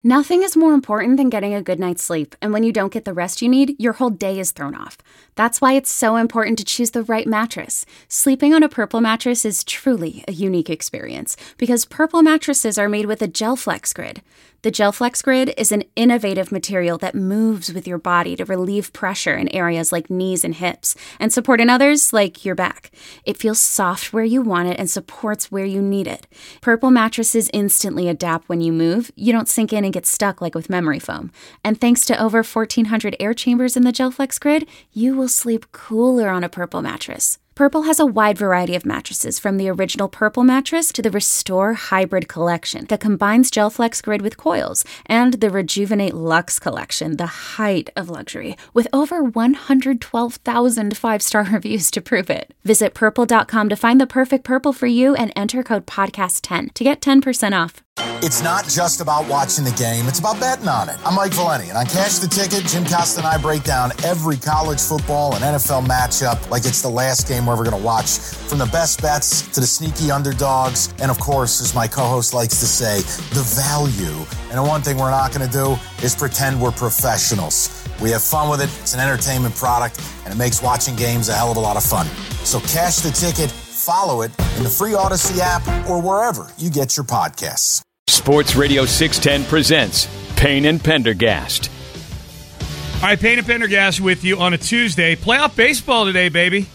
Nothing is more important than getting a good night's sleep, and when you don't get the rest you need, your whole day is thrown off. That's why it's so important to choose the right mattress. Sleeping on a Purple mattress is truly a unique experience, because Purple mattresses are made with a GelFlex Grid. The GelFlex Grid is an innovative material that moves with your body to relieve pressure in areas like knees and hips, and support in others like your back. It feels soft where you want it and supports where you need it. Purple mattresses instantly adapt when you move. You don't sink in and get stuck like with memory foam. And thanks to over 1,400 air chambers in the GelFlex Grid, you will sleep cooler on a Purple mattress. Purple has a wide variety of mattresses, from the original Purple mattress to the Restore Hybrid collection that combines GelFlex Grid with coils, and the Rejuvenate Luxe collection, the height of luxury, with over 112,000 five-star reviews to prove it. Visit purple.com to find the perfect Purple for you and enter code podcast10 to get 10% off. It's not just about watching the game, it's about betting on it. I'm Mike Valeni, and on Cash the Ticket, Jim Costa and I break down every college football and NFL matchup like it's the last game we're ever going to watch. From the best bets to the sneaky underdogs, and of course, as my co-host likes to say, the value. And the one thing we're not going to do is pretend we're professionals. We have fun with it, it's an entertainment product, and it makes watching games a hell of a lot of fun. So Cash the Ticket, follow it in the free Odyssey app or wherever you get your podcasts. Sports Radio 610 presents Payne and Pendergast. All right, Payne and Pendergast with you on a Tuesday. Playoff baseball today, baby.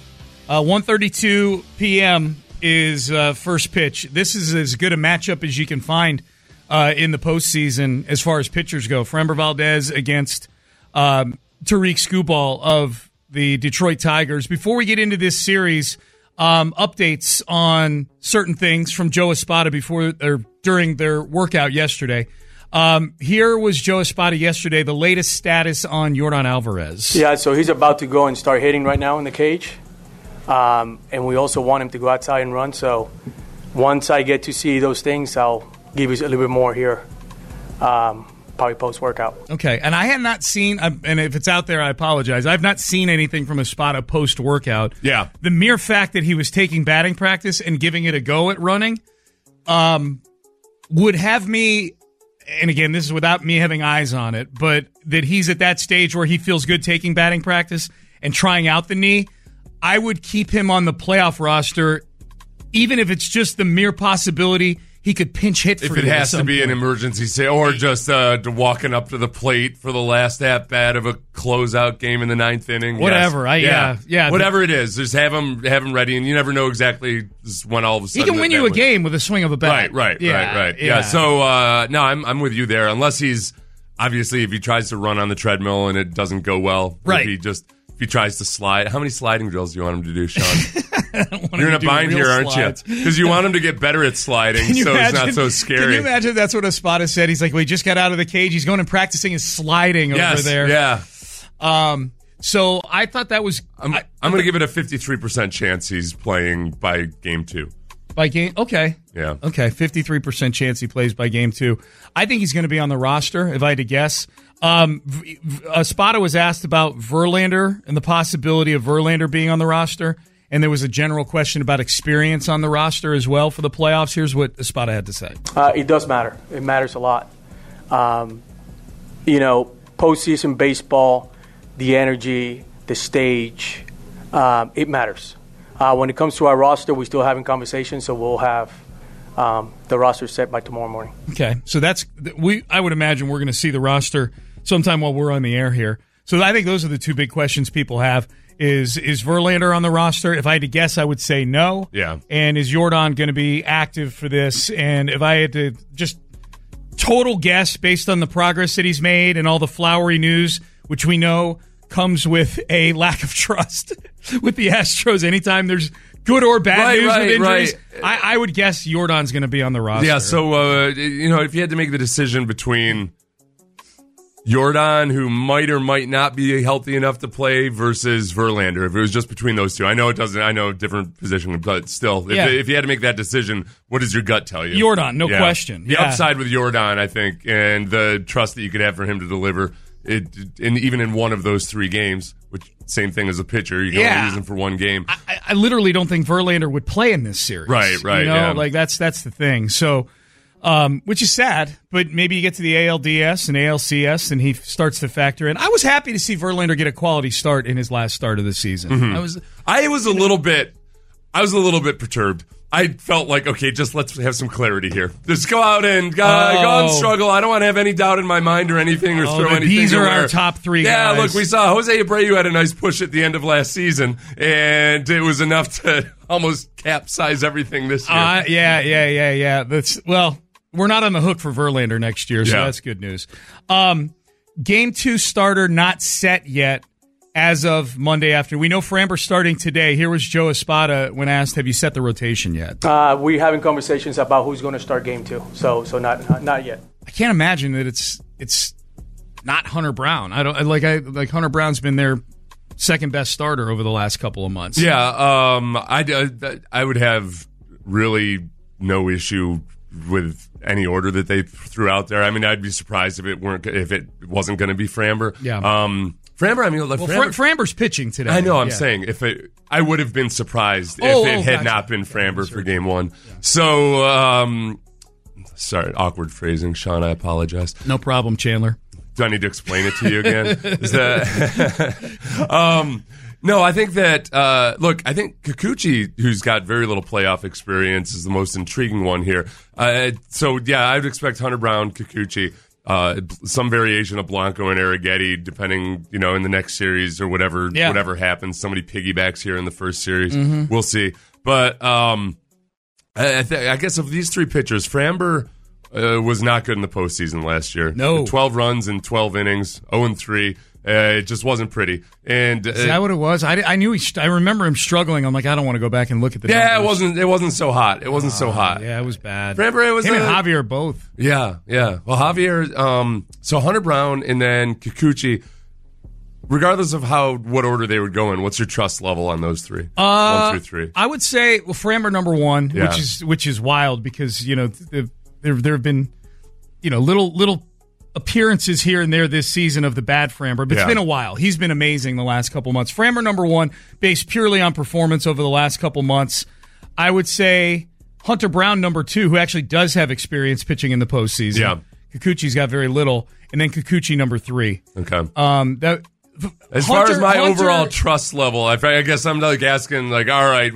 1:32 p.m. is first pitch. This is as good a matchup as you can find in the postseason as far as pitchers go. Framber Valdez against Tariq Skubal of the Detroit Tigers. Before we get into this series, updates on certain things from Joe Espada before or during their workout yesterday. Here was Joe Espada yesterday, the latest status on Yordan Alvarez. Yeah, so he's about to go and start hitting right now in the cage. And we also want him to go outside and run. So once I get to see those things, I'll give you a little bit more here, probably post-workout. Okay, and I had not seen, and if it's out there, I apologize, I've not seen anything from Espada post-workout. Yeah. The mere fact that he was taking batting practice and giving it a go at running would have me, and again, this is without me having eyes on it, but that he's at that stage where he feels good taking batting practice and trying out the knee, I would keep him on the playoff roster, even if it's just the mere possibility he could pinch hit for if you it has to be point. an emergency save, or just walking up to the plate for the last at bat of a closeout game in the ninth inning. Whatever, yes. yeah. Whatever it is, just have him ready, and you never know exactly when all of a sudden he can win you a game with a swing of a bat. Right. Yeah. So no, I'm with you there. Unless he's obviously if he tries to run on the treadmill and it doesn't go well, right? If he tries to slide, how many sliding drills do you want him to do, Sean? You're in a bind here, aren't you? Because you want him to get better at sliding, so it's not so scary. Can you imagine that's what Espada said? He's like, well, he just got out of the cage. He's going and practicing his sliding over there. Yeah. So I thought that was... I'm going to give it a 53% chance he's playing by game 2. By game... Okay. Yeah. Okay, 53% chance he plays by game 2. I think he's going to be on the roster, if I had to guess. Espada was asked about Verlander and the possibility of Verlander being on the roster, and there was a general question about experience on the roster as well for the playoffs. Here's what Espada had to say. It does matter. It matters a lot. Postseason baseball, the energy, the stage, it matters. When it comes to our roster, we're still having conversations, so we'll have the roster set by tomorrow morning. Okay, so I would imagine we're going to see the roster sometime while we're on the air here. So I think those are the two big questions people have. Is Verlander on the roster? If I had to guess, I would say no. Yeah. And is Yordan going to be active for this? And if I had to just total guess based on the progress that he's made and all the flowery news, which we know comes with a lack of trust with the Astros anytime there's good or bad news with injuries, I would guess Yordan's going to be on the roster. Yeah, so, if you had to make the decision between Yordan, who might or might not be healthy enough to play, versus Verlander, if it was just between those two. I know different position, but still, if you had to make that decision, what does your gut tell you? Yordan, no question. The upside with Yordan, I think, and the trust that you could have for him to deliver, even in one of those 3 games, which same thing as a pitcher, you can only use him for one game. I literally don't think Verlander would play in this series. Right. Like that's the thing. So which is sad. But maybe you get to the ALDS and ALCS, and he starts to factor in. I was happy to see Verlander get a quality start in his last start of the season. Mm-hmm. I was a little bit perturbed. I felt like, okay, just let's have some clarity here. Just go out and go out and struggle. I don't want to have any doubt in my mind or anything or throw anything. These are our top three guys. Yeah, look, we saw Jose Abreu had a nice push at the end of last season, and it was enough to almost capsize everything this year. Yeah. We're not on the hook for Verlander next year, so that's good news. Game 2 starter not set yet. As of Monday afternoon. We know Framber's starting today. Here was Joe Espada when asked, have you set the rotation yet? We're having conversations about who's going to start game 2. So not yet. I can't imagine that it's not Hunter Brown. I Hunter Brown's been their second best starter over the last couple of months. Yeah, I would have really no issue with any order that they threw out there. I mean, I'd be surprised if it wasn't going to be Framber. Yeah. Framber, I mean, Framber's pitching today. I know. I'm saying I would have been surprised if it had not been Framber for game 1. Yeah. So, sorry, awkward phrasing, Sean. I apologize. No problem, Chandler. Do I need to explain it to you again? No, I think that I think Kikuchi, who's got very little playoff experience, is the most intriguing one here. I'd expect Hunter Brown, Kikuchi. Some variation of Blanco and Arrighetti, depending, in the next series or whatever happens. Somebody piggybacks here in the first series. Mm-hmm. We'll see. But I guess of these three pitchers, Framber was not good in the postseason last year. No. 12 runs in 12 innings, 0-3. It just wasn't pretty. And is that what it was? I knew I remember him struggling. I'm like, I don't want to go back and look at the numbers. It wasn't so hot. It wasn't so hot. Yeah, it was bad. Framber, him and Javier both. Yeah. Well, Javier. So Hunter Brown and then Kikuchi. Regardless of what order they would go in, what's your trust level on those three? 1 through 3. I would say Framber number 1, which is wild because there have been little appearances here and there this season of the bad Framber, but it's been a while. He's been amazing the last couple months. Framber number 1, based purely on performance over the last couple months. I would say Hunter Brown number 2, who actually does have experience pitching in the postseason. Yeah. Kikuchi's got very little, and then Kikuchi number 3. Okay. As far as my overall trust level, I guess I'm like asking, like, all right,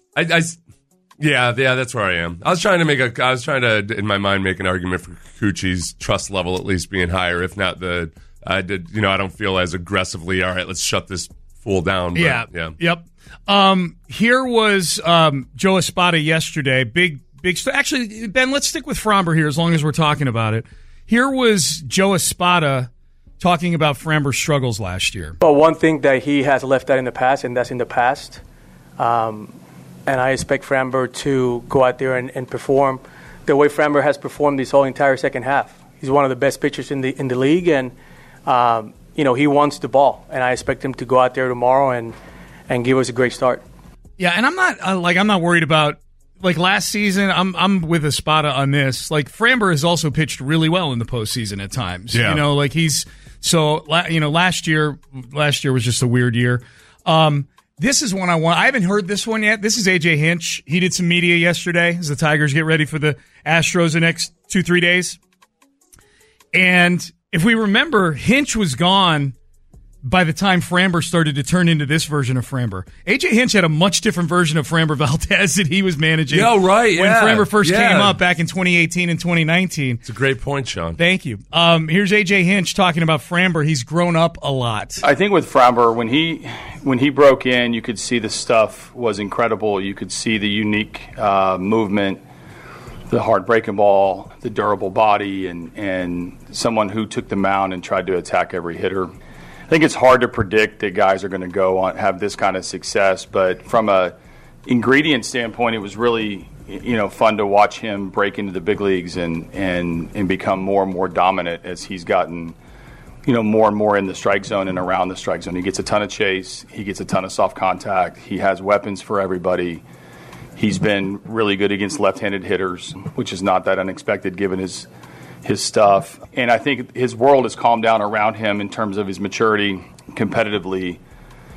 yeah, that's where I am. I was trying to in my mind make an argument for Kikuchi's trust level at least being higher, if not I don't feel as aggressively, all right, let's shut this fool down. But, Yep. Here was Joe Espada yesterday. Big. Actually, Ben, let's stick with Framber here as long as we're talking about it. Here was Joe Espada talking about Framber's struggles last year. But one thing that he has left out in the past, and that's in the past. And I expect Framber to go out there and perform the way Framber has performed this whole entire second half. He's one of the best pitchers in the league, and he wants the ball. And I expect him to go out there tomorrow and give us a great start. Yeah, and I'm not worried about last season. I'm with Espada on this. Framber has also pitched really well in the postseason at times. Yeah. Last year was just a weird year. This is one I want. I haven't heard this one yet. This is AJ Hinch. He did some media yesterday as the Tigers get ready for the Astros the next 2-3 days. And if we remember, Hinch was gone by the time Framber started to turn into this version of Framber. AJ Hinch had a much different version of Framber Valdez that he was managing. Yeah, right. When Framber first came up back in 2018 and 2019. It's a great point, Sean. Thank you. Here's AJ Hinch talking about Framber. He's grown up a lot. I think with Framber, when he broke in, you could see the stuff was incredible. You could see the unique movement, the hard breaking ball, the durable body, and someone who took the mound and tried to attack every hitter. I think it's hard to predict that guys are going to have this kind of success, but from a ingredient standpoint, it was really fun to watch him break into the big leagues and become more and more dominant as he's gotten more and more in the strike zone and around the strike zone. He gets a ton of chase, he gets a ton of soft contact, he has weapons for everybody. He's been really good against left-handed hitters, which is not that unexpected given his stuff. And I think his world has calmed down around him in terms of his maturity competitively,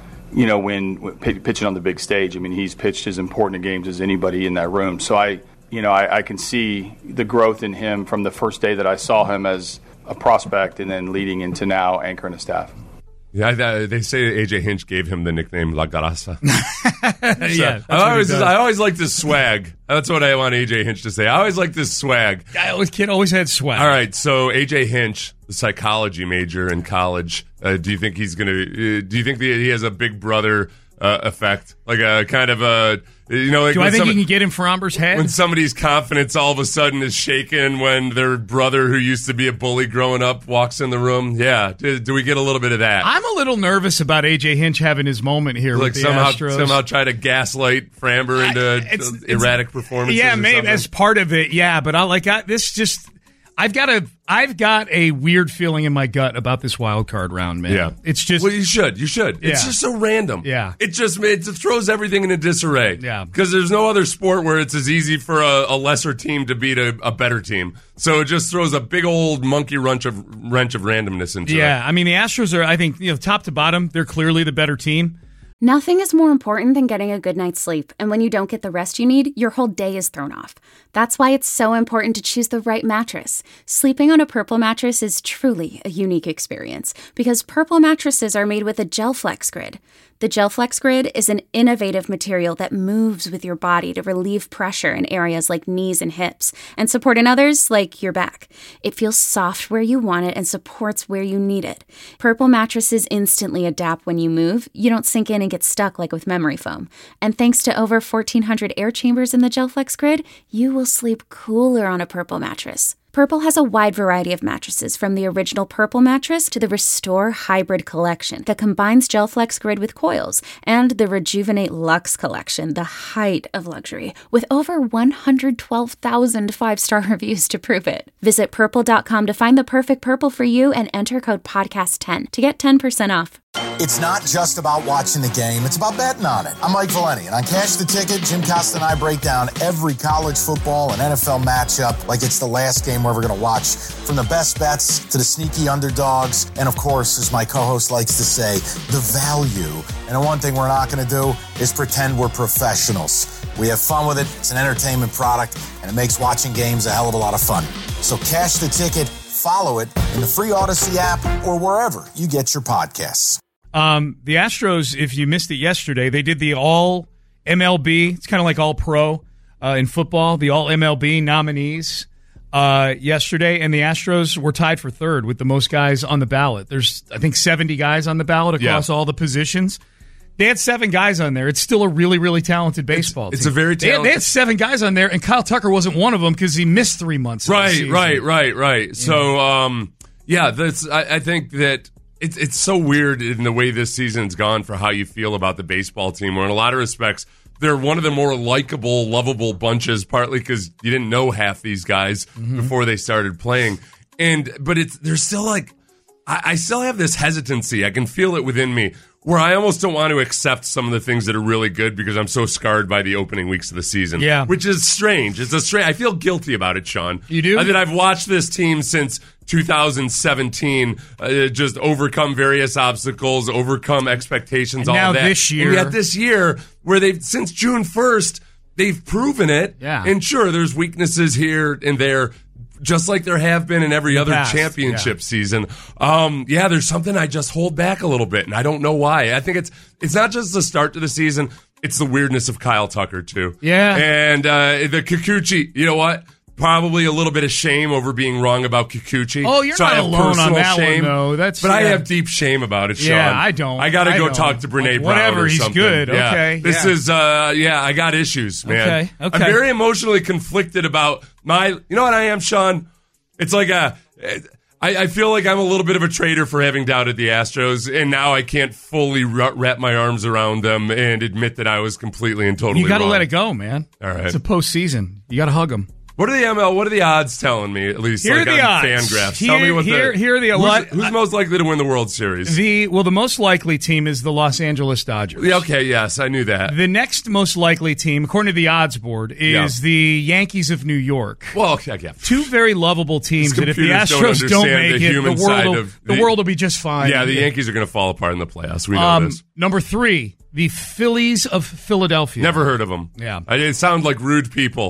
when pitching on the big stage. I mean, he's pitched as important games as anybody in that room. So I can see the growth in him from the first day that I saw him as a prospect and then leading into now anchoring a staff. Yeah, they say A.J. Hinch gave him the nickname La Grasa. Yeah, I always like this swag. That's what I want A.J. Hinch to say. I always like this swag. Kid always had swag. All right, so A.J. Hinch, the psychology major in college, do you think he's going to? Do you think that he has a big brother effect, like a kind of a? Like do I think you can get in Framber's head? When somebody's confidence all of a sudden is shaken when their brother, who used to be a bully growing up, walks in the room. Yeah, do we get a little bit of that? I'm a little nervous about A.J. Hinch having his moment here with the Astros. Somehow try to gaslight Framber into erratic performances. Yeah, maybe as part of it. Yeah, but I've got a weird feeling in my gut about this wild card round, man. Yeah. It's just... Well, you should. Yeah. It's just so random. Yeah. It throws everything into disarray. Yeah. Because there's no other sport where it's as easy for a lesser team to beat a better team. So it just throws a big old monkey wrench of randomness into it. Yeah, I mean, the Astros are, I think, top to bottom, they're clearly the better team. Nothing is more important than getting a good night's sleep, and when you don't get the rest you need, your whole day is thrown off. That's why it's so important to choose the right mattress. Sleeping on a Purple mattress is truly a unique experience, because Purple mattresses are made with a GelFlex Grid. The GelFlex Grid is an innovative material that moves with your body to relieve pressure in areas like knees and hips, and support in others like your back. It feels soft where you want it and supports where you need it. Purple mattresses instantly adapt when you move. You don't sink in and get stuck like with memory foam. And thanks to over 1,400 air chambers in the GelFlex Grid, you will sleep cooler on a Purple mattress. Purple has a wide variety of mattresses, from the original Purple mattress to the Restore Hybrid collection that combines GelFlex Grid with coils, and the Rejuvenate Luxe collection, the height of luxury, with over 112,000 five-star reviews to prove it. Visit Purple.com to find the perfect Purple for you and enter code podcast10 to get 10% off. It's not just about watching the game, it's about betting on it. I'm Mike Valeni, and on Cash the Ticket, Jim Costa and I break down every college football and NFL matchup like it's the last game we're ever going to watch. From the best bets to the sneaky underdogs, and of course, as my co-host likes to say, the value. And the one thing we're not going to do is pretend we're professionals. We have fun with it, it's an entertainment product, and it makes watching games a hell of a lot of fun. So Cash the Ticket, follow it in the free Odyssey app or wherever you get your podcasts. The Astros, if you missed it yesterday, they did the all MLB. It's kind of like all pro in football, the all MLB nominees yesterday, and the Astros were tied for third with the most guys on the ballot. There's, I think, 70 guys on the ballot across all the positions. They had 7 guys on there. It's still a really, really talented baseball team. It's a very talented... They had 7 guys on there, and Kyle Tucker wasn't one of them because he missed 3 months. Right. Yeah. So, I think that it's so weird in the way this season's gone for how you feel about the baseball team, where in a lot of respects, they're one of the more likable, lovable bunches, partly because you didn't know half these guys before they started playing. But there's still like... I still have this hesitancy. I can feel it within me, where I almost don't want to accept some of the things that are really good because I'm so scarred by the opening weeks of the season. Yeah. Which is strange. I feel guilty about it, Sean. You do? I mean, I've watched this team since 2017 just overcome various obstacles, overcome expectations, and all now that. This year. And yet this year, where since June 1st, they've proven it. Yeah. And sure, there's weaknesses here and there, just like there have been in every other championship season. There's something I just hold back a little bit, and I don't know why. I think it's not just the start to the season, it's the weirdness of Kyle Tucker, too. Yeah. And the Kikuchi, you know what? Probably a little bit of shame over being wrong about Kikuchi. Oh, you're not alone on that one, though. I have deep shame about it, Sean. Yeah, I don't. I got to go talk to Brene Brown whatever, or something. He's good. Yeah. Okay. This is, I got issues, man. Okay. I'm very emotionally conflicted about you know what I am, Sean? It's like I feel like I'm a little bit of a traitor for having doubted the Astros, and now I can't fully wrap my arms around them and admit that I was completely and totally wrong. You got to let it go, man. All right. It's a postseason. You got to hug them. What are the odds telling me, at least here like are the on odds. Fangraphs? Tell me what here are the who's most likely to win the World Series? The most likely team is the Los Angeles Dodgers. Yeah, okay, yes, I knew that. The next most likely team, according to the odds board, is the Yankees of New York. Well, okay, yeah. 2 very lovable teams that if the Astros don't make it, the world will be just fine. Yeah, the Yankees are going to fall apart in the playoffs. We know this. Number 3, the Phillies of Philadelphia. Never heard of them. Yeah. It sound like rude people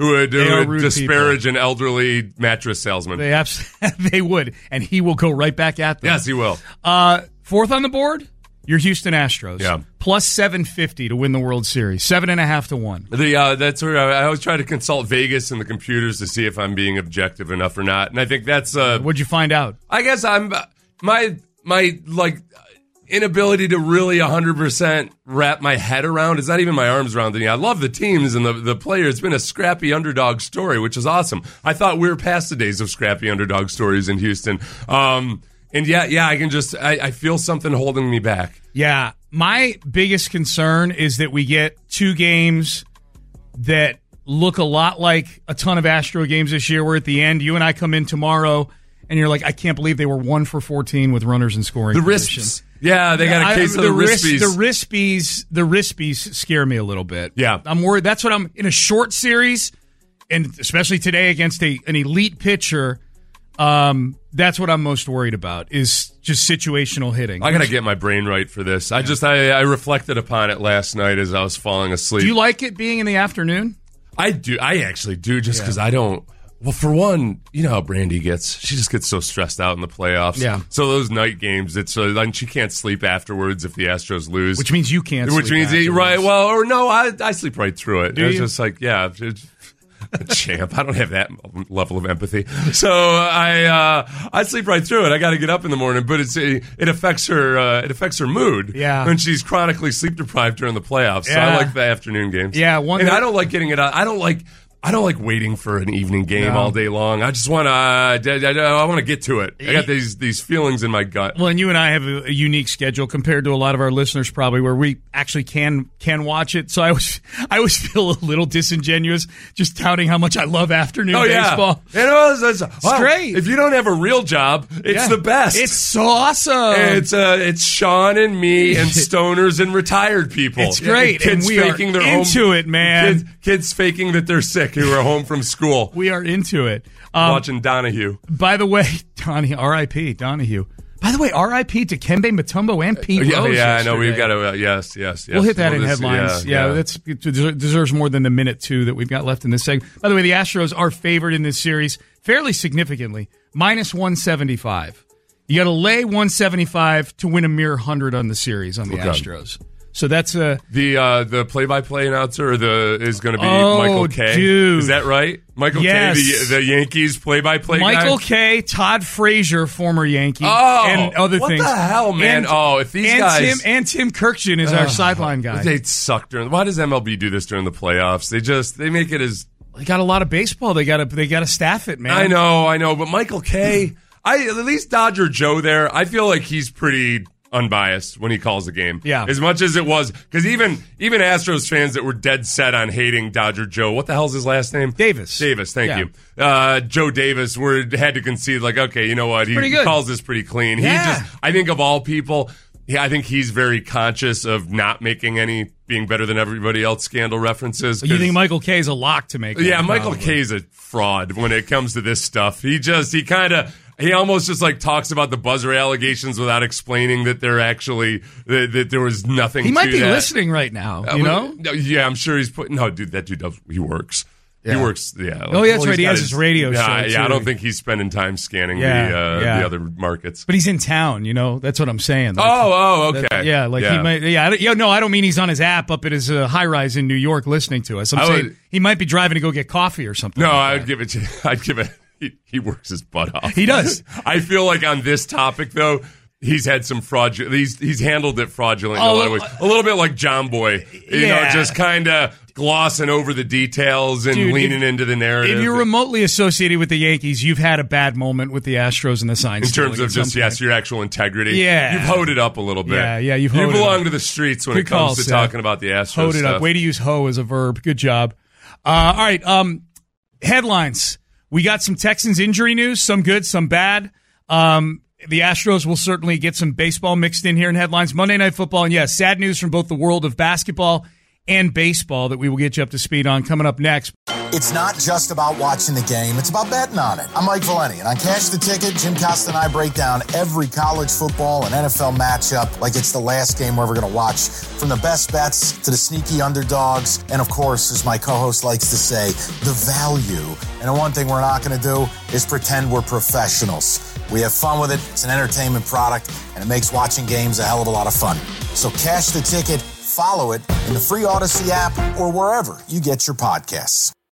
who would rude disparage an elderly mattress salesman. They would, and he will go right back at them. Yes, he will. Fourth on the board, your Houston Astros. Yeah. Plus 750 to win the World Series. 7.5 to 1. That's where I always try to consult Vegas and the computers to see if I'm being objective enough or not. And I think that's What'd you find out? I guess I'm my like inability to really 100% wrap my head around. It's not even my arms around it. I love the teams and the players. It's been a scrappy underdog story, which is awesome. I thought we were past the days of scrappy underdog stories in Houston. And yeah, I can just I feel something holding me back. Yeah, my biggest concern is that we get two games that look a lot like a ton of Astro games this year, where at the end, you and I come in tomorrow, and you're like, I can't believe they were 1 for 14 with runners in scoring position. Risps. Yeah, they got a case of the Rispies. The Rispies scare me a little bit. Yeah. I'm worried. That's what I'm in a short series, and especially today against an elite pitcher. That's what I'm most worried about, is just situational hitting. I got to get my brain right for this. I reflected upon it last night as I was falling asleep. Do you like it being in the afternoon? I do. I actually do, just because I don't. Well, for one, you know how Brandy gets. She just gets so stressed out in the playoffs. Yeah. So those night games, and she can't sleep afterwards if the Astros lose. Which means you can't sleep afterwards. Right, well, or no, I sleep right through it. Do It's you? just like, yeah, a champ. I don't have that level of empathy. So I sleep right through it. I got to get up in the morning, but it affects her. It affects her mood. Yeah. When she's chronically sleep deprived during the playoffs. So I like the afternoon games. Yeah. I don't like getting it out. I don't like waiting for an evening game all day long. I just want to. I want to get to it. I got these feelings in my gut. Well, and you and I have a unique schedule compared to a lot of our listeners, probably, where we actually can watch it. So I always feel a little disingenuous just touting how much I love afternoon baseball. It's great. If you don't have a real job, it's the best. It's so awesome. It's Sean and me and stoners and retired people. It's great. Kids and we faking are their into it, man. Kids faking that they're sick who are home from school. We are into it. Watching Donahue. By the way, R.I.P. Donahue. By the way, R.I.P. to Kembe Mutombo and Pete Rose. Yeah, I know. yesterday. We've got to. Yes. We'll hit that in headlines. It deserves more than the minute two that we've got left in this segment. By the way, the Astros are favored in this series fairly significantly, minus 175. You got to lay 175 to win a mere 100 on the series on the Astros. So that's the play-by-play announcer is going to be Michael Kay. Dude. Is that right? Michael Kay, the Yankees play-by-play guy? Michael Kay, Todd Frazier, former Yankee, Oh, and other what things. the hell, man? If these guys... Tim Kirkjian is our sideline guy. They suck during... Why does MLB do this during the playoffs? They make it as... They got a lot of baseball. They got to staff it, man. I know. But Michael Kay... at least Dodger Joe there, I feel like he's pretty... unbiased when he calls the game. Yeah. As much as it was, because even Astros fans that were dead set on hating Dodger Joe, what the hell's his last name? Davis, thank you. Joe Davis had to concede, like, okay, you know what? He calls this pretty clean. Yeah. I think of all people, I think he's very conscious of not making any being better than everybody else scandal references. You think Michael Kay's a lock to make? Yeah, Michael Kay's a fraud when it comes to this stuff. He almost just like talks about the buzzer allegations without explaining that they're actually that there was nothing. He might be that. Listening right now. You know? Yeah, I'm sure he's putting. No, dude, that dude does. He works. Yeah. He works. Yeah. Oh, yeah, that's right. He has his radio show. Yeah, too. I don't think he's spending time scanning the other markets. But he's in town. You know, that's what I'm saying. Like, okay. He might. Yeah, no, I don't mean he's on his app up at his high rise in New York listening to us. I'm saying he might be driving to go get coffee or something. No, I'd give it. He works his butt off. He does. I feel like on this topic, though, he's had some fraudulent. He's handled it fraudulently in a lot of ways. A little bit like John Boy, you know, just kind of glossing over the details and leaning into the narrative. If you're remotely associated with the Yankees, you've had a bad moment with the Astros and the sign. In terms of just your actual integrity. Yeah, you've hoed it up a little bit. Yeah, you belong to the streets when it comes to talking about the Astros. Hoed it up. Way to use hoe as a verb. Good job. All right. Headlines. We got some Texans injury news, some good, some bad. The Astros will certainly get some baseball mixed in here in headlines. Monday Night Football, and sad news from both the world of basketball and baseball that we will get you up to speed on coming up next. It's not just about watching the game, it's about betting on it. I'm Mike Valeni, and on Cash the Ticket, Jim Costa and I break down every college football and NFL matchup like it's the last game we're ever going to watch. From the best bets to the sneaky underdogs, and of course, as my co-host likes to say, the value. And the one thing we're not going to do is pretend we're professionals. We have fun with it, it's an entertainment product, and it makes watching games a hell of a lot of fun. So Cash the Ticket, follow it in the free Odyssey app or wherever you get your podcasts.